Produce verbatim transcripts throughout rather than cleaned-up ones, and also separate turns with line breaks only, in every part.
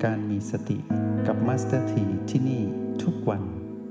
การมีสติกับมาสเตอร์ทีที่นี่ทุกวัน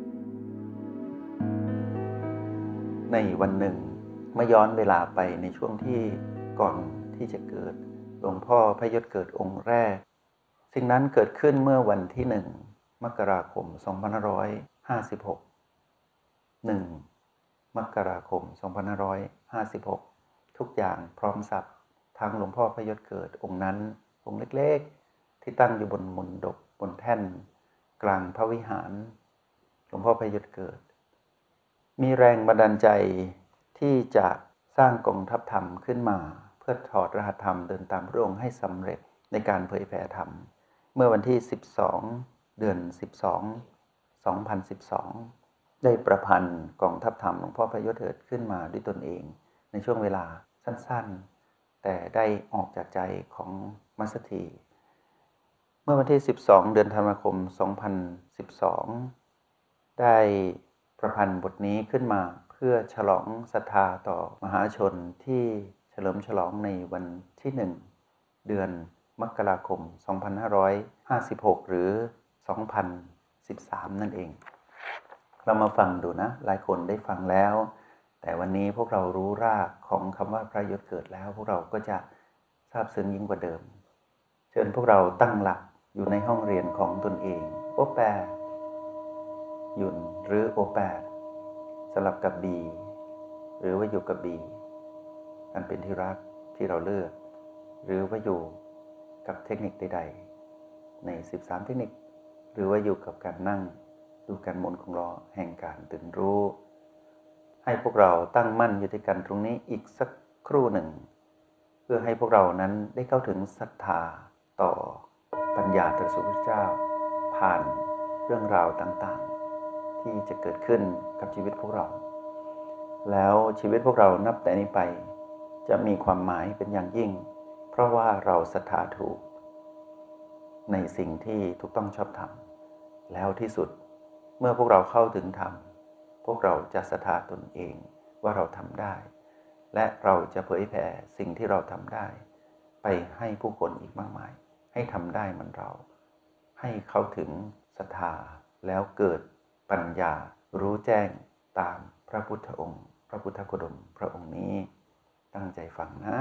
ในวันหนึ่งเมื่อย้อนเวลาไปในช่วงที่ก่อนที่จะเกิดหลวงพ่อพระยศเกิดองค์แรกสิ่งนั้นเกิดขึ้นเมื่อวันที่หนึ่งมกราคมสองพันห้าร้อยห้าสิบหก หนึ่งมกราคมสองพันห้าร้อยห้าสิบหกทุกอย่างพร้อมสับทั้งหลวงพ่อพระยศเกิดองค์นั้นองค์เล็กๆที่ตั้งอยู่บนมณฑปบนแท่นกลางพระวิหารหลวงพ่อพระยศเกิดมีแรงบันดาลใจที่จะสร้างกองทัพธรรมขึ้นมาเพื่อถอดรหัสธรรมเดินตามพระองค์ให้สำเร็จในการเผยแผ่ธรรมเมื่อวันที่สิบสองเดือนสิบสอง สองพันสิบสองได้ประพันธ์กองทัพธรรมหลวงพ่อพระยศเกิดขึ้นมาด้วยตนเองในช่วงเวลาสั้นๆแต่ได้ออกจากใจของมัสถีเมื่อวันที่สิบสองเดือนธันวาคมสองพันสิบสองได้ประพันธ์บทนี้ขึ้นมาเพื่อฉลองศรัทธาต่อมหาชนที่เฉลิมฉลองในวันที่หนึ่งเดือนมกราคมสองพันห้าร้อยห้าสิบหกหรือสองพันสิบสามนั่นเองเรามาฟังดูนะหลายคนได้ฟังแล้วแต่วันนี้พวกเรารู้รากของคำว่าพระยศเกิดแล้วพวกเราก็จะซาบซึ้งยิ่งกว่าเดิมเชิญพวกเราตั้งหลักอยู่ในห้องเรียนของตนเองโอแปหยุ่นหรือโอแปสลับกับบีหรือว่าอยู่กับบีอันเป็นที่รักที่เราเลือกหรือว่าอยู่กับเทคนิคใดๆในสิบสามเทคนิคหรือว่าอยู่กับการนั่งดูการหมุนของล้อแห่งการตื่นรู้ให้พวกเราตั้งมั่นอยู่ที่กันตรงนี้อีกสักครู่หนึ่งเพื่อให้พวกเรานั้นได้เข้าถึงศรัทธาต่อปัญญาตรัสรู้พระเจ้าผ่านเรื่องราวต่างๆที่จะเกิดขึ้นกับชีวิตพวกเราแล้วชีวิตพวกเรานับแต่นี้ไปจะมีความหมายเป็นอย่างยิ่งเพราะว่าเราศรัทธาถูกในสิ่งที่ถูกต้องชอบธรรมแล้วที่สุดเมื่อพวกเราเข้าถึงธรรมพวกเราจะศรัทธาตนเองว่าเราทำได้และเราจะเผยแผ่สิ่งที่เราทำได้ไปให้ผู้คนอีกมากมายให้ทำได้เหมือนเราให้เข้าถึงศรัทธาแล้วเกิดปัญญารู้แจ้งตามพระพุทธองค์พระพุทธโคดมพระองค์นี้ตั้งใจฟังนะ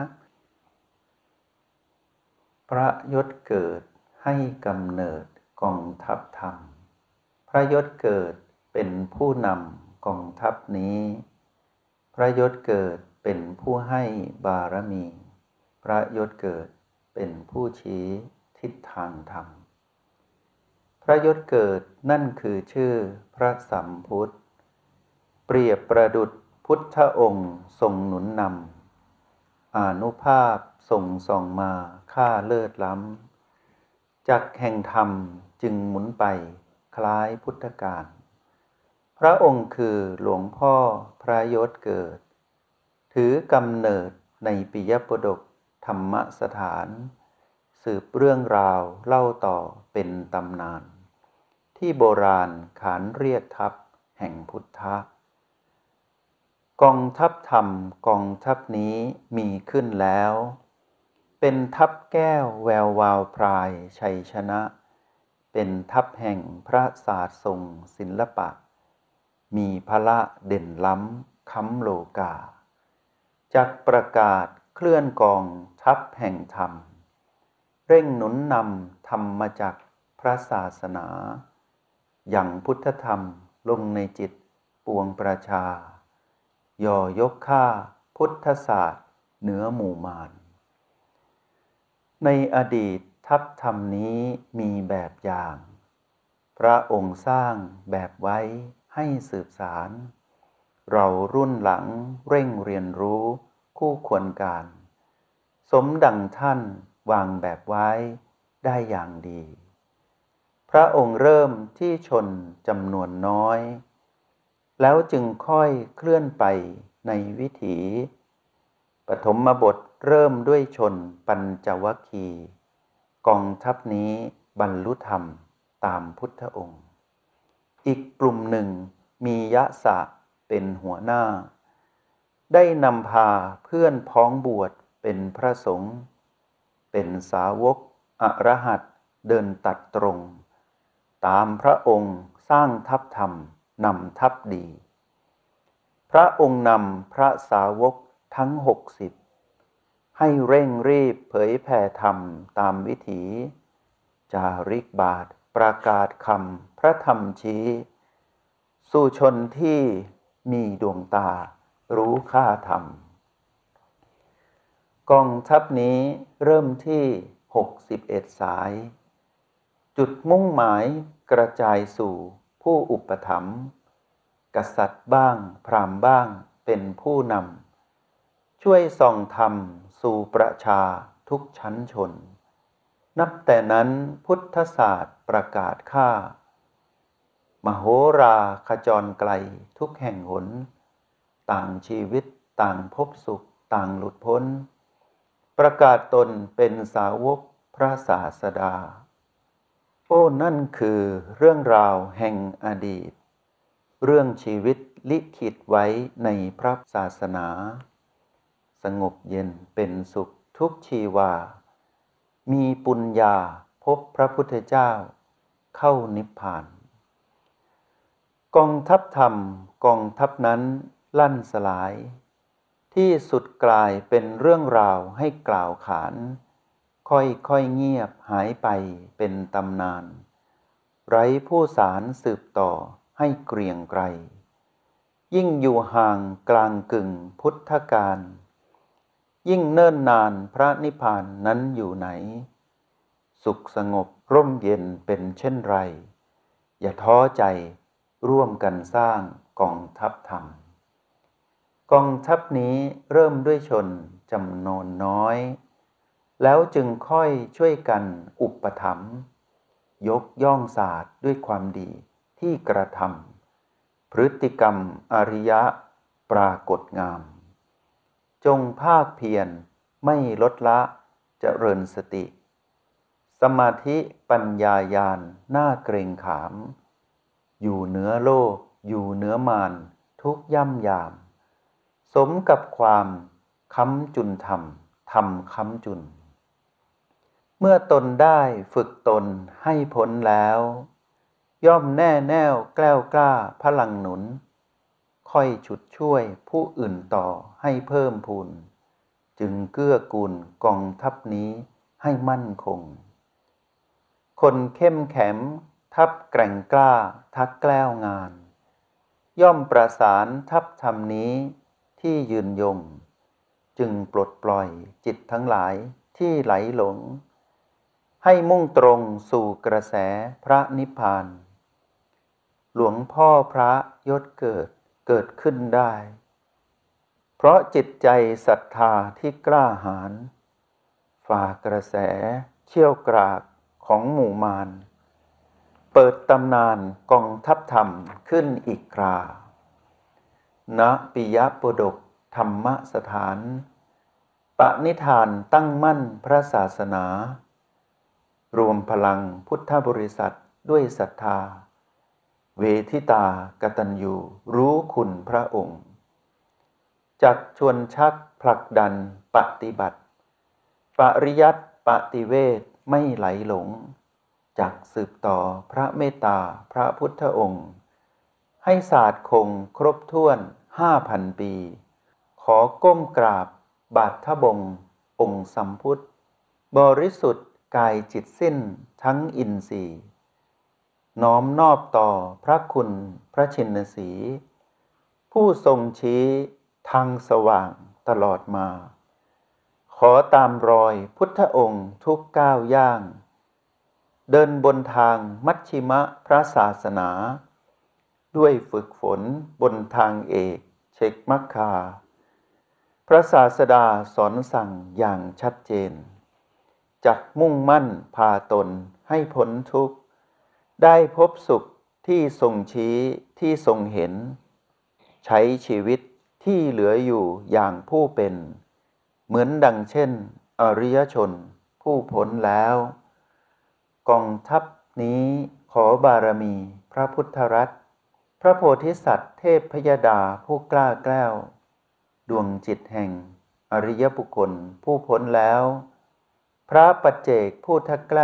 พระยศเกิดให้กำเนิดกองทัพธรรมพระยศเกิดเป็นผู้นำกองทัพนี้พระยศเกิดเป็นผู้ให้บารมีพระยศเกิดเป็นผู้ชี้ทิศทางธรรมพระยศเกิดนั่นคือชื่อพระสัมพุทธเปรียบประดุจพุทธองค์ทรงหนุนนำอานุภาพทรงส่องมาค่าเลิศล้ำจักแห่งธรรมจึงหมุนไปคล้ายพุทธกาลพระองค์คือหลวงพ่อพระยศเกิดถือกำเนิดในปิยปฎกธรรมสถานสืบเรื่องราวเล่าต่อเป็นตำนานที่โบราณขานเรียกทัพแห่งพุทธะกองทัพธรรมกองทัพนี้มีขึ้นแล้วเป็นทัพแก้วแวววาวพรายชัยชนะเป็นทัพแห่งพระศาสตร์ทรงศิลปะมีพละเด่นล้ำค้ำโลกาจักประกาศเคลื่อนกองทัพแห่งธรรมเร่งหนุนนำธรรมจักรพระศาสนาอย่างพุทธธรรมลงในจิตปวงประชาย่อยกค่าพุทธศาสตร์เหนือหมู่มารในอดีตทัพธรรมนี้มีแบบอย่างพระองค์สร้างแบบไว้ให้สืบสารเรารุ่นหลังเร่งเรียนรู้คู่ควรการสมดังท่านวางแบบไว้ได้อย่างดีพระองค์เริ่มที่ชนจำนวนน้อยแล้วจึงค่อยเคลื่อนไปในวิถีปฐมบทเริ่มด้วยชนปัญจวัคคีย์กองทัพนี้บรรลุธรรมตามพุทธองค์อีกกลุ่มหนึ่งมียะสะเป็นหัวหน้าได้นำพาเพื่อนพ้องบวชเป็นพระสงฆ์เป็นสาวกอรหัตเดินตัดตรงตามพระองค์สร้างทัพธรรมนำทัพดี พระองค์นำพระสาวกทั้งหกสิบให้เร่งรีบเผยแผ่ธรรมตามวิถีจาริกบาทประกาศคำพระธรรมชี้สู่ชนที่มีดวงตารู้ค่าธรรมกองทัพนี้เริ่มที่หกสิบเอ็ดสายจุดมุ่งหมายกระจายสู่ผู้อุปถัมภ์กษัตริย์บ้างพราหมณ์บ้างเป็นผู้นำช่วยส่องธรรมสู่ประชาทุกชั้นชนนับแต่นั้นพุทธศาสตร์ประกาศค่ามโหราขจรไกลทุกแห่งหนต่างชีวิตต่างพบสุขต่างหลุดพ้นประกาศตนเป็นสาวกพระศาสดาโอ้นั่นคือเรื่องราวแห่งอดีตเรื่องชีวิตลิขิตไว้ในพระศาสนาสงบเย็นเป็นสุขทุกชีวามีปุญญาพบพระพุทธเจ้าเข้านิพพานกองทัพธรรมกองทัพนั้นลั่นสลายที่สุดกลายเป็นเรื่องราวให้กล่าวขานค่อยๆเงียบหายไปเป็นตำนานไร้ผู้สารสืบต่อให้เกรียงไกรยิ่งอยู่ห่างกลางกึ่งพุทธกาลยิ่งเนิ่นนานพระนิพพานนั้นอยู่ไหนสุขสงบร่มเย็นเป็นเช่นไรอย่าท้อใจร่วมกันสร้างกองทัพธรรมกองทัพนี้เริ่มด้วยชนจำนวนน้อยแล้วจึงค่อยช่วยกันอุปถัมภ์ยกย่องศาสตร์ด้วยความดีที่กระทำพฤติกรรมอริยะปรากฏงามจงภาคเพียรไม่ลดละเจริญสติสมาธิปัญญาญาณน่าเกรงขามอยู่เหนือโลกอยู่เหนือมารทุกย่ำยามสมกับความค้ำจุนธรรมธรรมค้ำจุนเมื่อตนได้ฝึกตนให้พ้นแล้วย่อมแน่แน่วแกล้วกล้าพลังหนุนค่อยฉุดช่วยผู้อื่นต่อให้เพิ่มพูนจึงเกื้อกูลกองทัพนี้ให้มั่นคงคนเข้มแข็งทัพแกร่งกล้าทักแกล้วงานย่อมประสานทัพธรรมนี้ที่ยืนยงจึงปลดปล่อยจิตทั้งหลายที่ไหลหลงให้มุ่งตรงสู่กระแสพระนิพพานหลวงพ่อพระยศเกิดเกิดขึ้นได้เพราะจิตใจศรัทธาที่กล้าหาญฝ่ากระแสเชี่ยวกรากของหมู่มารเปิดตำนานกองทัพธรรมขึ้นอีกคราณปิยปฎกธรรมสถานปณิธานตั้งมั่นพระศาสนารวมพลังพุทธบริษัทด้วยศรัทธาเวทิตากตัญญูรู้คุณพระองค์จักชวนชักผลักดันปฏิบัติปริยัติปฏิเวทไม่ไหลหลงจักสืบต่อพระเมตตาพระพุทธองค์ให้ศาสตร์คงครบถ้วนห้าพันปีขอก้มกราบบาททบงองค์สัมพุทธบริสุทธิ์กายจิตสิ้นทั้งอินทรีย์น้อมนอบต่อพระคุณพระชินสีผู้ทรงชี้ทางสว่างตลอดมาขอตามรอยพุทธองค์ทุกก้าวย่างเดินบนทางมัชชิมะพระศาสนาด้วยฝึกฝนบนทางเอกเชกมัคคาพระศาสดาสอนสั่งอย่างชัดเจนจักมุ่งมั่นพาตนให้พ้นทุกข์ได้พบสุขที่ทรงชี้ที่ทรงเห็นใช้ชีวิตที่เหลืออยู่อย่างผู้เป็นเหมือนดังเช่นอริยชนผู้พ้นแล้วกองทัพนี้ขอบารมีพระพุทธรัตน์พระโพธิสัตว์เทพพยดาผู้กล้าแกล้วดวงจิตแห่งอริยบุคคลผู้พ้นแล้วพระปัจเจกผู้ทักแกล้ว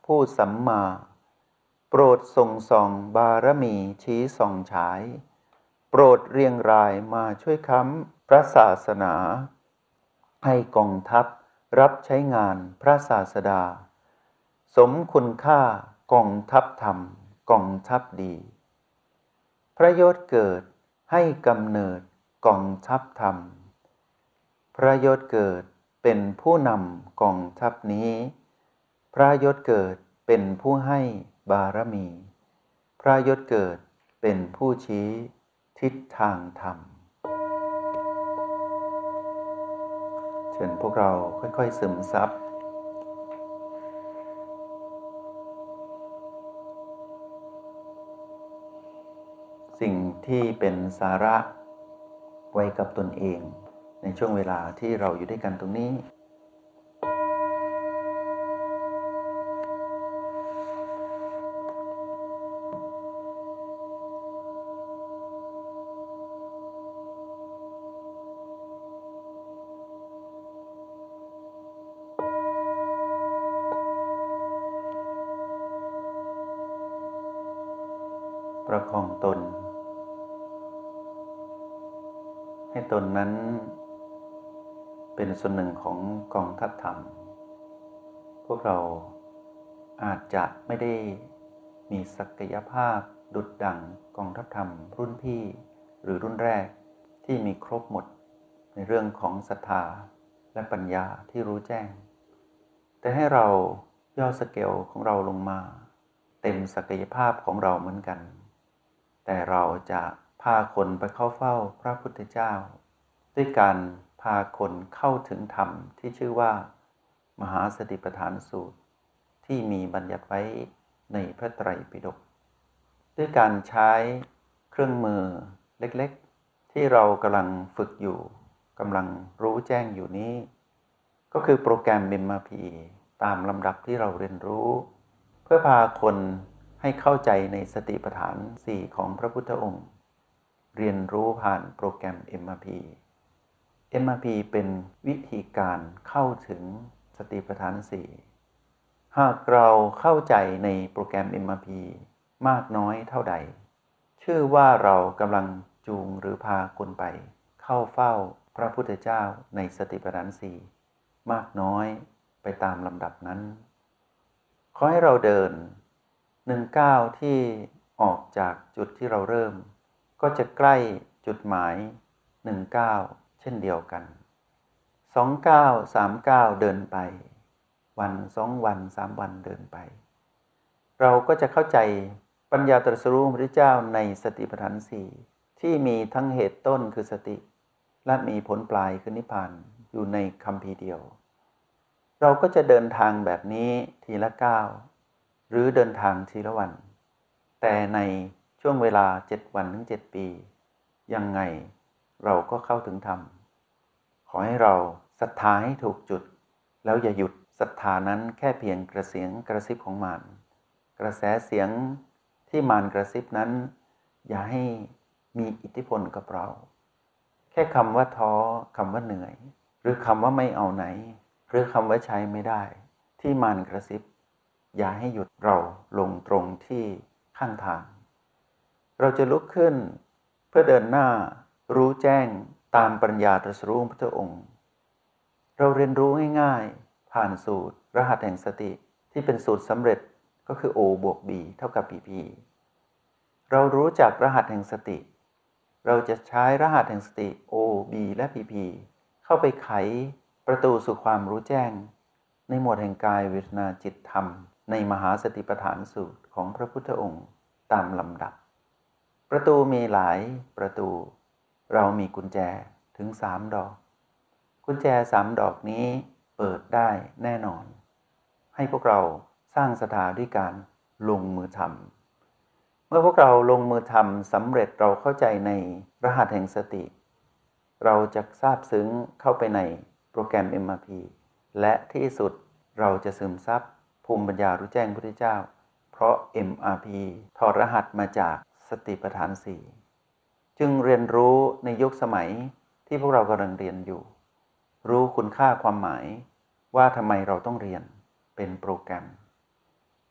ผู้สัมมาโปรดทรงส่องบารมีชี้ส่องฉายโปรดเรียงรายมาช่วยค้ำพระศาสนาให้กองทัพรับใช้งานพระศาสดาสมคุณค่ากองทัพธรรมกองทัพดีพระยศเกิดให้กำเนิดกองทัพธรรมพระยศเกิดเป็นผู้นำกองทัพนี้พระยศเกิดเป็นผู้ให้บารมีพระยศเกิดเป็นผู้ชี้ทิศทางธรรมเชิญพวกเราค่อยๆซึมซับสิ่งที่เป็นสาระไว้กับตนเองในช่วงเวลาที่เราอยู่ด้วยกันตรงนี้ประคองตนให้ตนนั้นเป็นส่วนหนึ่งของกองทัพธรรมพวกเราอาจจะไม่ได้มีศักยภาพดุจดั่งกองทัพธรรมรุ่นพี่หรือรุ่นแรกที่มีครบหมดในเรื่องของศรัทธาและปัญญาที่รู้แจ้งแต่ให้เราย่อสเกลของเราลงมาเต็มศักยภาพของเราเหมือนกันแต่เราจะพาคนไปเข้าเฝ้าพระพุทธเจ้าด้วยการพาคนเข้าถึงธรรมที่ชื่อว่ามหาสติปัฏฐานสูตรที่มีบัญญัติไว้ในพระไตรปิฎกด้วยการใช้เครื่องมือเล็กๆที่เรากำลังฝึกอยู่กำลังรู้แจ้งอยู่นี้ก็คือโปรแกรม เอ็ม อาร์ พี ตามลำดับที่เราเรียนรู้เพื่อพาคนให้เข้าใจในสติปัฏฐานสี่ของพระพุทธองค์เรียนรู้ผ่านโปรแกรม เอ็ม อาร์ พี เอ็ม อาร์ พี เป็นวิธีการเข้าถึงสติปัฏฐานสี่หากเราเข้าใจในโปรแกรม เอ็ม อาร์ พี มากน้อยเท่าใดชื่อว่าเรากำลังจูงหรือพาคนไปเข้าเฝ้าพระพุทธเจ้าในสติปัฏฐานสี่มากน้อยไปตามลำดับนั้นขอให้เราเดินหนึ่งก้าวที่ออกจากจุดที่เราเริ่มก็จะใกล้จุดหมายหนึ่งก้าวเช่นเดียวกันสองก้าวสามก้าวเดินไปวันสองวันสามวันเดินไปเราก็จะเข้าใจปัญญาตรัสรู้ของพระพุทธเจ้าในสติปัฏฐานสี่ที่มีทั้งเหตุต้นคือสติและมีผลปลายคือนิพพานอยู่ในคัมภีร์เดียวเราก็จะเดินทางแบบนี้ทีละก้าวหรือเดินทางทีละวันแต่ในช่วงเวลาเจ็ดวันถึงเจ็ดปียังไงเราก็เข้าถึงธรรมขอให้เราศรัทธาให้ถูกจุดแล้วอย่าหยุดศรัทธานั้นแค่เพียงกระเสียงกระซิบของมารกระแสเสียงที่มารกระซิบนั้นอย่าให้มีอิทธิพลกับเราแค่คำว่าท้อคำว่าเหนื่อยหรือคำว่าไม่เอาไหนหรือคำว่าใช้ไม่ได้ที่มารกระซิบอย่าให้หยุดเราลงตรงที่ข้างทางเราจะลุกขึ้นเพื่อเดินหน้ารู้แจ้งตามปัญญาตรัสรู้ของพระพุทธองค์เราเรียนรู้ง่ายๆผ่านสูตรรหัสแห่งสติที่เป็นสูตรสำเร็จก็คือ O บวก B เท่ากับ พี พี เรารู้จักรหัสแห่งสติเราจะใช้รหัสแห่งสติ O B และ พี พี เข้าไปไขประตูสู่ความรู้แจ้งในหมวดแห่งกายเวทนาจิตธรรมในมหาสติปัฏฐานสูตรของพระพุทธองค์ตามลำดับประตูมีหลายประตูเรามีกุญแจถึงสามดอกกุญแจสามดอกนี้เปิดได้แน่นอนให้พวกเราสร้างศรัทธาด้วยการลงมือทำเมื่อพวกเราลงมือทำสำเร็จเราเข้าใจในรหัสแห่งสติเราจะซาบซึ้งเข้าไปในโปรแกรม เอ็ม อาร์ พี และที่สุดเราจะซึมซับภูมิปัญญารู้แจ้งพระพุทธเจ้าเพราะ เอ็ม อาร์ พี ถอดรหัสมาจากสติปัฏฐานสี่จึงเรียนรู้ในยุคสมัยที่พวกเรากำลังเรียนอยู่รู้คุณค่าความหมายว่าทำไมเราต้องเรียนเป็นโปรแกรม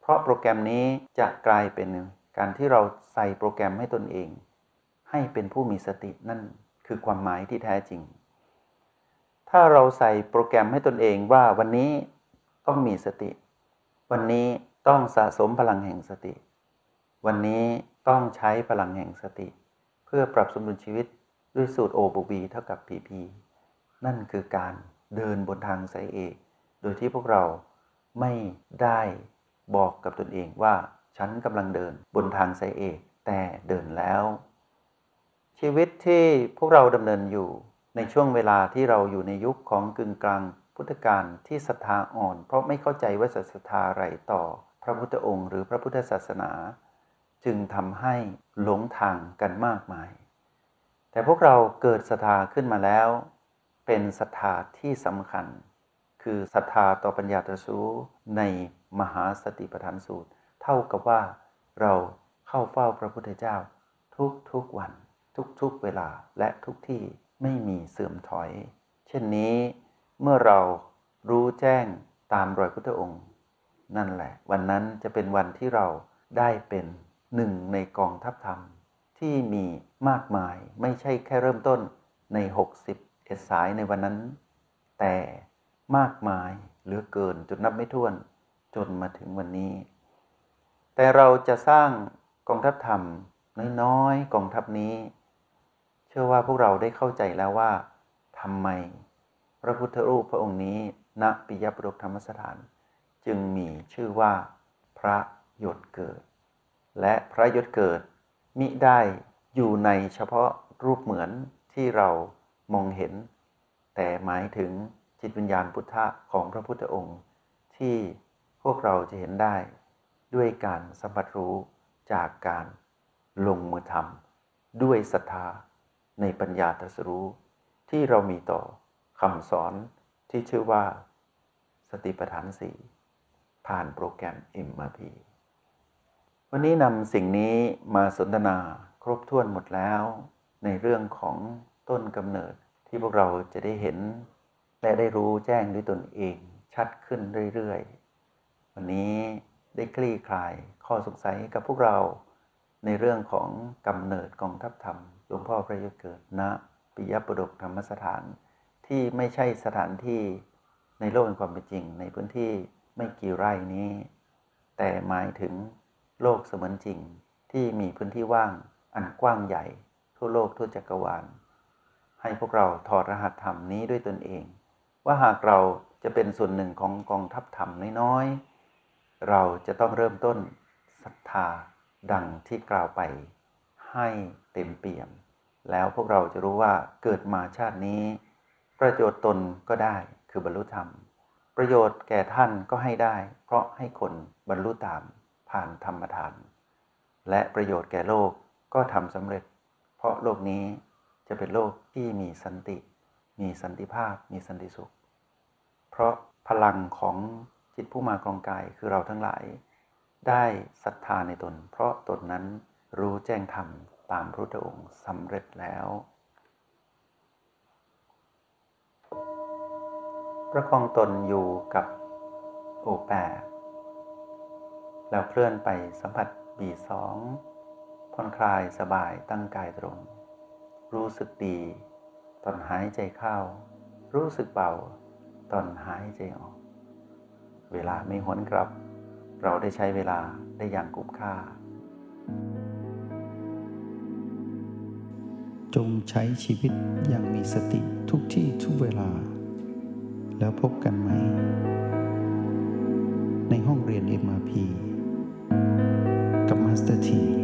เพราะโปรแกรมนี้จะกลายเป็นการที่เราใส่โปรแกรมให้ตนเองให้เป็นผู้มีสตินั่นคือความหมายที่แท้จริงถ้าเราใส่โปรแกรมให้ตนเองว่าวันนี้ต้องมีสติวันนี้ต้องสะสมพลังแห่งสติวันนี้ต้องใช้พลังแห่งสติเพื่อปรับสมดุลชีวิตด้วยสูตร O บวก B เท่ากับ พี พี นั่นคือการเดินบนทางสายเอกโดยที่พวกเราไม่ได้บอกกับตนเองว่าฉันกำลังเดินบนทางสายเอกแต่เดินแล้วชีวิตที่พวกเราดำเนินอยู่ในช่วงเวลาที่เราอยู่ในยุคของกึ่งกลางพุทธกาลที่ศรัทธาอ่อนเพราะไม่เข้าใจว่าศรัทธาอะไรต่อพระพุทธองค์หรือพระพุทธศาสนาจึงทำให้หลงทางกันมากมายแต่พวกเราเกิดศรัทธาขึ้นมาแล้วเป็นศรัทธาที่สำคัญคือศรัทธาต่อปัญญาตรัสรู้ในมหาสติปัฏฐานสูตรเท่ากับว่าเราเข้าเฝ้าพระพุทธเจ้าทุกๆวันทุกๆเวลาและทุกที่ไม่มีเสื่อมถอยเช่นนี้เมื่อเรารู้แจ้งตามรอยพุทธองค์นั่นแหละวันนั้นจะเป็นวันที่เราได้เป็นหนึ่งในกองทัพธรรมที่มีมากมายไม่ใช่แค่เริ่มต้นในหกสิบเอ็ดสายในวันนั้นแต่มากมายเหลือเกินจนนับไม่ถ้วนจนมาถึงวันนี้แต่เราจะสร้างกองทัพธรรมน้อยๆกองทัพนี้เชื่อว่าพวกเราได้เข้าใจแล้วว่าทำไมพระพุทธรูปพระองค์นี้ณปิยประดกธรรมสถานจึงมีชื่อว่าพระหยดเกิดและพระหยดเกิดมิได้อยู่ในเฉพาะรูปเหมือนที่เรามองเห็นแต่หมายถึงจิตวิญญาณพุทธะของพระพุทธองค์ที่พวกเราจะเห็นได้ด้วยการสัมผัสรู้จากการลงมือทำด้วยศรัทธาในปัญญาตรัสรู้ที่เรามีต่อคำสอนที่ชื่อว่าสติปัฏฐานสี่ผ่านโปรแกรม เอ็ม อาร์ พี วันนี้นำสิ่งนี้มาสนทนาครบถ้วนหมดแล้วในเรื่องของต้นกำเนิดที่พวกเราจะได้เห็นและได้รู้แจ้งด้วยตนเองชัดขึ้นเรื่อยๆวันนี้ได้คลี่คลายข้อสงสัยกับพวกเราในเรื่องของกำเนิดกองทัพธรรมหลวงพ่อพระยศเกิดณปิยประดกธรรมสถานที่ไม่ใช่สถานที่ในโลกแห่งความเป็นจริงในพื้นที่ไม่กี่ไร่นี้แต่หมายถึงโลกเสมือนจริงที่มีพื้นที่ว่างอันกว้างใหญ่ทั่วโลกทั่วจักรวาลให้พวกเราถอดรหัสธรรมนี้ด้วยตนเองว่าหากเราจะเป็นส่วนหนึ่งของกองทัพธรรมน้อยๆเราจะต้องเริ่มต้นศรัทธาดังที่กล่าวไปให้เต็มเปี่ยมแล้วพวกเราจะรู้ว่าเกิดมาชาตินี้ประโยชน์ตนก็ได้คือบรรลุธรรมประโยชน์แก่ท่านก็ให้ได้เพราะให้คนบรรลุตามผ่านธรรมทานและประโยชน์แก่โลกก็ทำสำเร็จเพราะโลกนี้จะเป็นโลกที่มีสันติมีสันติภาพมีสันติสุขเพราะพลังของจิตผู้มาครองกายคือเราทั้งหลายได้ศรัทธาในตนเพราะตนนั้นรู้แจ้งธรรมตามพระพุทธองค์สำเร็จแล้วประคองตนอยู่กับโอแปดแล้วเคลื่อนไปสัมผัสบีสองผ่อนคลายสบายตั้งกายตรงรู้สึกดีตอนหายใจเข้ารู้สึกเบาตอนหายใจออกเวลาไม่หวนกลับเราได้ใช้เวลาได้อย่างคุ้มค่า
จงใช้ชีวิตอย่างมีสติทุกที่ทุกเวลาแล้วพบกันไหมในห้องเรียน เอ็ม อาร์ พี กับมาสเตอร์ที